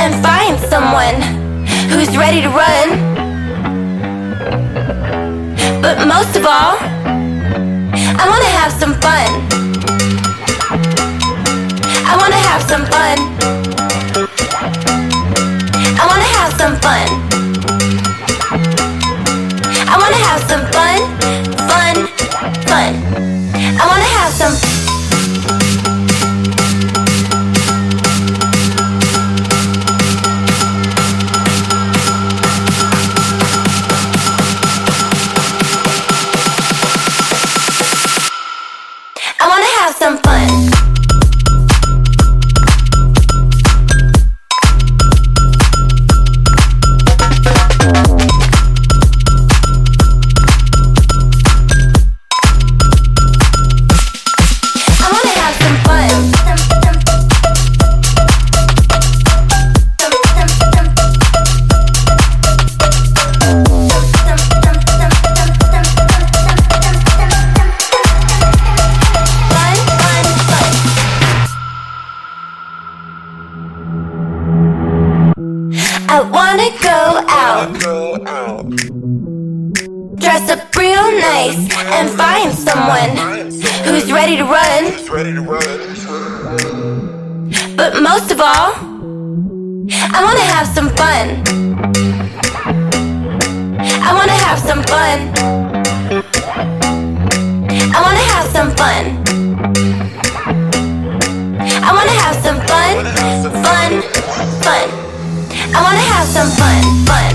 and find someone who's ready to run. But most of all, I wanna have some fun. I wanna have some fun. I wanna have some fun. I wanna have some fun, fun, fun. I wanna have some. I wanna have some fun. I wanna go out, dress up real nice, and find someone who's ready to run. But most of all, I wanna have some fun. I wanna have some fun. I wanna have some fun. I wanna have some fun, fun, fun. I wanna have some fun, fun.